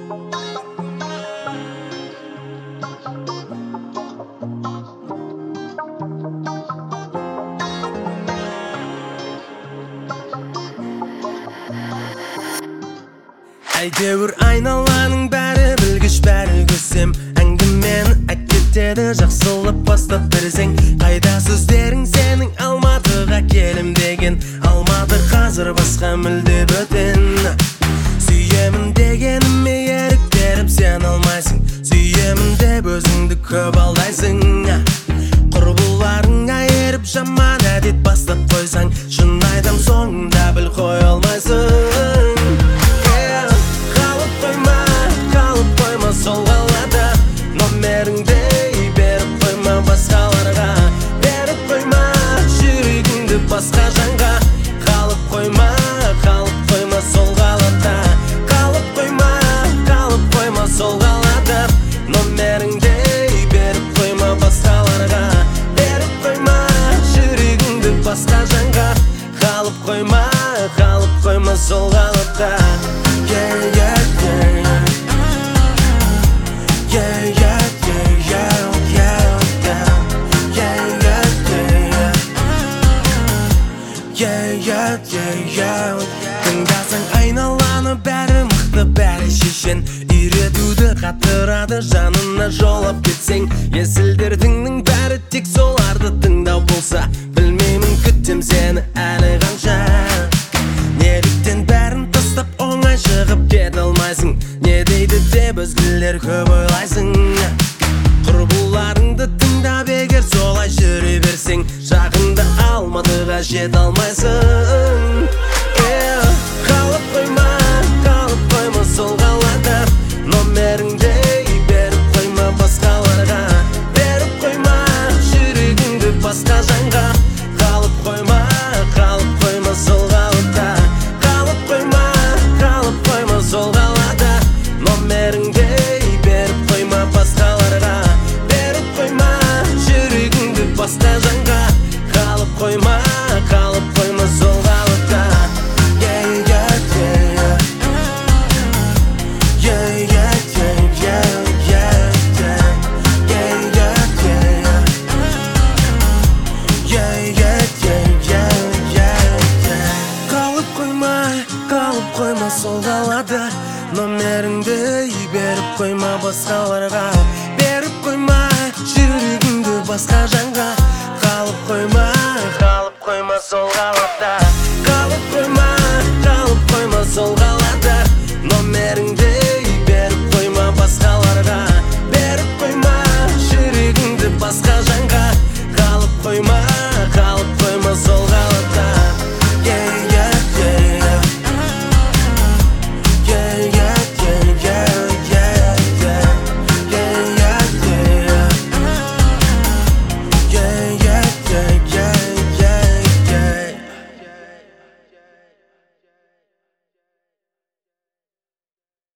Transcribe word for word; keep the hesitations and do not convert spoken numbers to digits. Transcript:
Әйтеуір айналаның бәрі білгіш, бәрі көсем. Әңгімені әкетеді жақсылап бастап берсең. Қайда сөздерің сенің Алматыға келім деген? Алматы қазір басқа мүлде бөтен. Сүйемін дегеніме ерік беріп сен алмайсың. Сүйемін деп өзіңді көп алдайсың. Құрбыларыңа еріп жаман әдет бастап қойсаң, шын айтам соңында біл қой алмайсың. Сол қалада номеріңді беріп қойма басқаларға, беріп қойма жүрегіңді басқа жанға. Қалып қойма, қалып қойма сол қалада, қалып қойма, қалып қойма сол қалада. Номеріңді беріп қойма басқаларға, беріп қойма жүрегіңді басқа жанға. Қалып қойма, қалып қойма сол қалада. Yeah, yeah, yeah, yeah. Yeah, yeah, yeah, yeah, yeah, yeah, yeah, yeah, yeah, yeah, yeah, yeah. Тыңдасаң айналаны бәрі мықты, бәрі шешен. Үйретуді қатырады жанына жолап кетсең. Есілдердің бәрі тек соларды тыңдау болса, білмеймін күтем сені әлі қанша. Неліктен бәрін тастап оңай шығып кете алмайсың? Не дейді деп өзгелер көп ойлайсың. Құрбыларыңды тыңдап егер солай жүре берсең, жақында Алматыға жете алмайсың. Қалып қойма, қалып қойма сол қалада. Номеріңді беріп қойма басқаларға, беріп қойма жүрегіңді басқа жанға. Қалып қойма, қалып қойма сол қалада, қалып қойма, қалып қойма сол қалада. Номеріңді беріп қойма басқаларға, беріп қойма жүрегіңді басқа жанға. Қалып қойма, қалып қойма сол қалада. Yeah, yeah, yeah, yeah, yeah, yeah, yeah, yeah, yeah, yeah, yeah, yeah, yeah. Қалып қойма, қалып қойма сол қалада. Номеріңді беріп қойма басқаларға, беріп қойма жүрегіңді басқа жанға.